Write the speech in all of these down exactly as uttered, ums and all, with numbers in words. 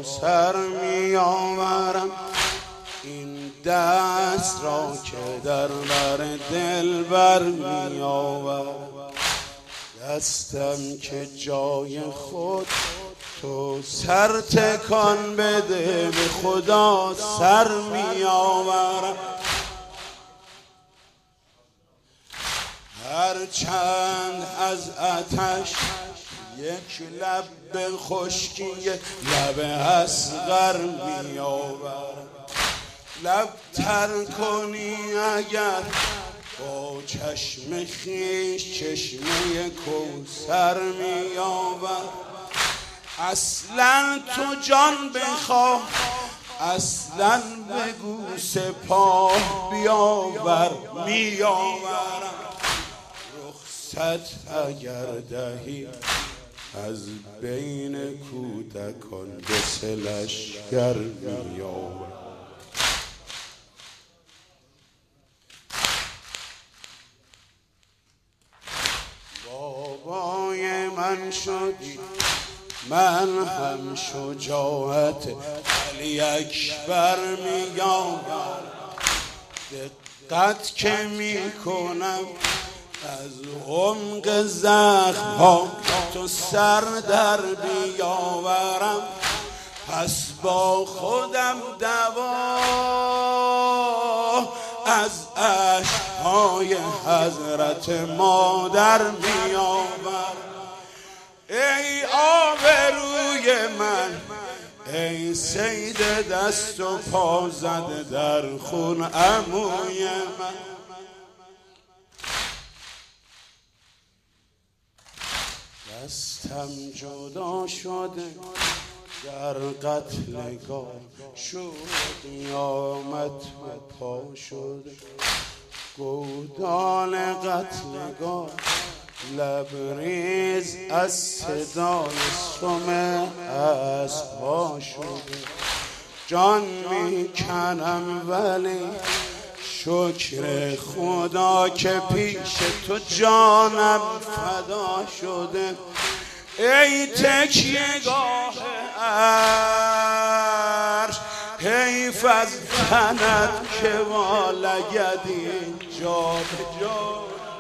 سر می آورم این دست را که در بر دل بر می آورم دستم که جای خود تو سر تکان بده به خدا سر می آورم هر چند از آتش یک لب خشکی لب اصغر می آورم لب تر کنی اگر با چشم خیش چشمه کوثر می آورم اصلا تو جان بخواه اصلا بگو سپاه بیاور می آورم رخصت اگر دهی از بین کودکان به سه لشکر می آورم بابای من شدی من هم شجاعت علی اکبر می آورم دقت که می کنم از عمق زخم ها تو سر در بیاورم پس با خودم دوا از عشقهای حضرت مادر بیاورم ای آبروی من ای سید دست و پا زده در خون عموی من دستم جدا شده در قتلگاه شد قیامت به پا شده گودال قتلگاه لبریز از صدای سم اسبا شده جان میکنم ولی شکر خدا که پیش تو جانم فدا شده ای تکیهگاه عرش حیف از تنت که والگدی جا به جا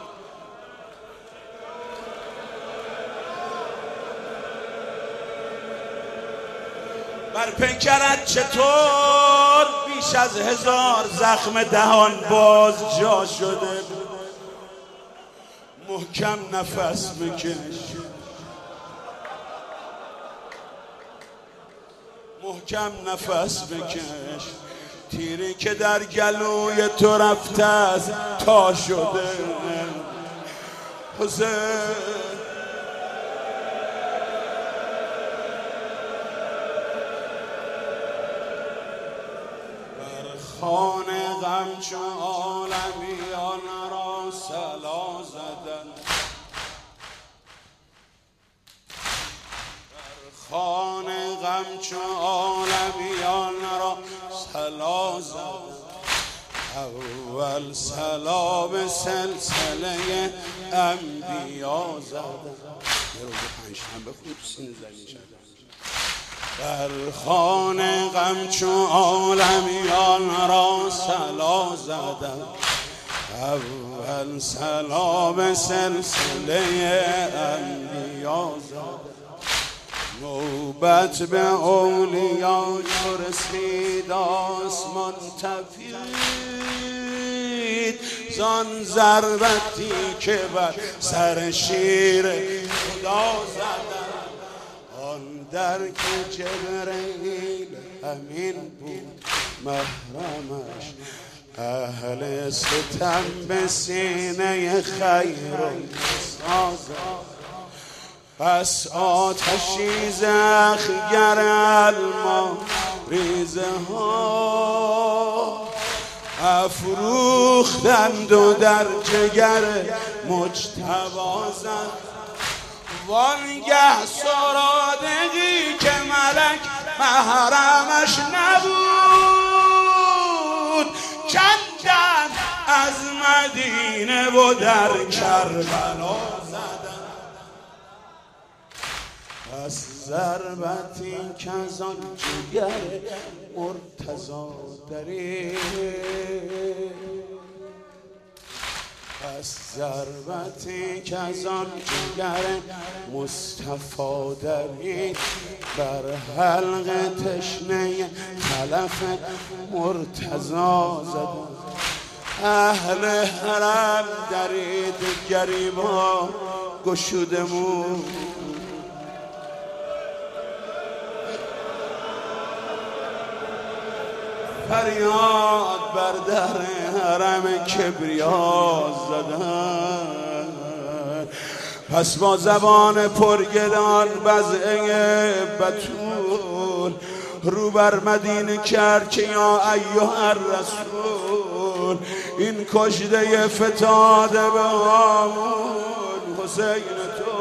بر پیکرت چطور بیش از هزار زخم دهان باز جا شده محکم نفس بکش محکم نفس بکش تیری که در گلوی تو رفته از تا شده حسین خان غم چو عالمیان را صلا زدن خان غم چو عالمیان را صلا زدن اول صلا به سلسله انبیا زدن یه روز پنجشنبه خوب سینه زنی شدن در خان غم چو عالمیان را صلا زدن اول صلا به سلسله انبیا زدن نوبت به اولیا چو رسید آسمان تپید زان ضربتی که بر سر شیر خدا زدن در که جبرئیل امین بود محرمش اهل ستم به سینه خیر سازد پس آتشی زخگر علما ریزه ها افروختند و در جگر مجتبی زد وانگه سرادگی که ملک محرمش نبود کندن از مدینه و در کربلا زدن پس ضربتی که از آن جگر مرتضی داری، پس ضربتی که از آن جگر مصطفی داری، بر حلق تشنه خلف مرتضی زدن. اهل حرم درید گریبان گشودمون، فریاد بر در حرم کبریا زدن. پس با زبان پرگدان بزعه بتول رو بر مدینه کرد که یا ایها الرسول، این کشته فتاده به هامون حسین تو.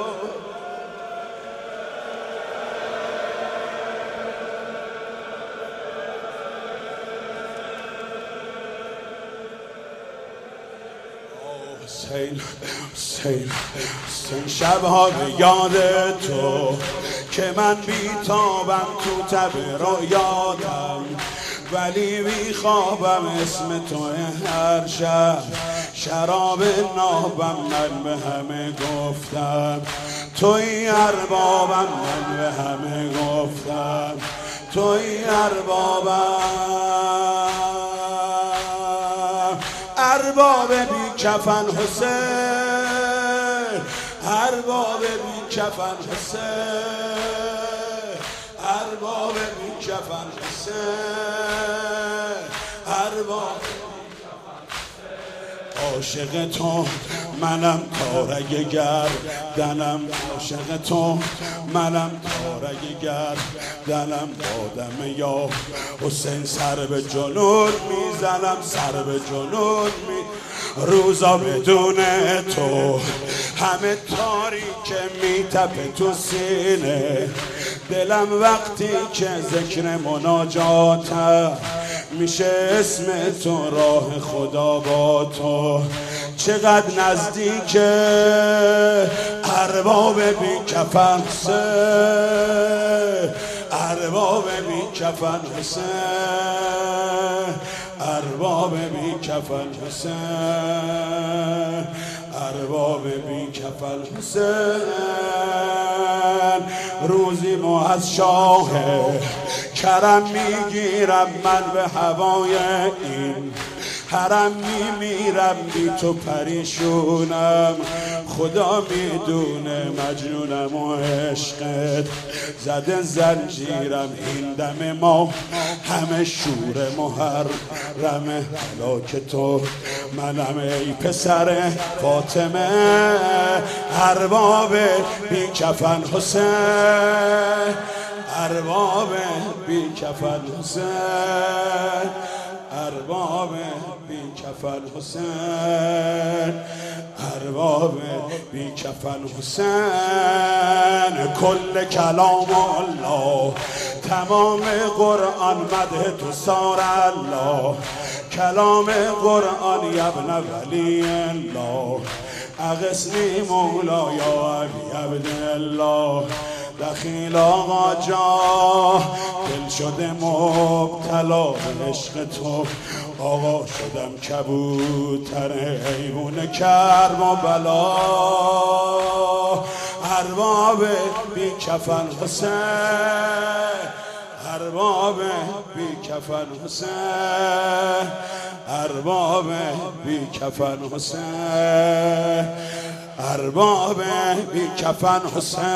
حسین حسین حسین شبها به یاد تو که من بیتابم تو تب رویاتم، ولی بیخوابم اسم تو هر شب. شراب نابم من به همه گفتم، توی اربابم من به همه گفتم، توی اربابم. ارباب بی کفن حسین، ارباب بی کفن حسین، ارباب بی کفن حسین، ارباب. عاشق تو منم تارگ گردنم، عاشق تو منم تارگ گردنم، دادم یا حسین سر به جنون میزنم، سر به جنون می. روزا بدون تو همه تاریک میتپه تو سینه، دلم وقتی که ذکر مناجاتم میشه اسم تو، راه خدا با تو چقدر نزدیکه. ارباب بی کفن حسین، ارباب بی کفن حسین، ارباب بی کفن حسین، ارباب بی کفن حسین. روزی ما از شاه کرم میگیرم من به هوای این حرم، میمیرم بی تو پریشونم، خدا میدونه مجنونم و عشقت زده زنجیرم. این دم ما همه شور محرم، هلاک تو منم ای پسر فاطمه. ارباب بی کفن حسین، ارباب بی کفن حسین، ارباب بی کفن حسین، ارباب بی کفن حسین. کل کلام الله تمام قرآن مده تو سار الله، کلام قرآن یبن ولی الله، اغثنی مولا یا علی عبدالله. دخیل آقا جا دل شده مبتلا به عشق تو، آقا شدم کبوتر حیوان کرم و بلا. ارباب بی کفن حسین، ارباب بی کفن حسین، ارباب بی کفن حسین، ارباب بی کفن حسین،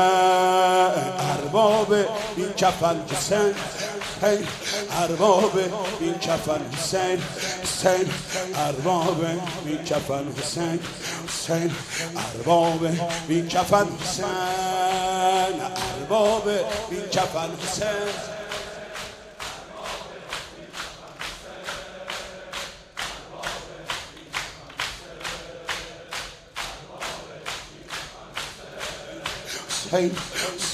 ارباب بی کفن حسین، ارباب بی کفن حسین، حسین ارباب بی کفن حسین، حسین ارباب بی کفن حسین، ارباب بی کفن حسین. حسین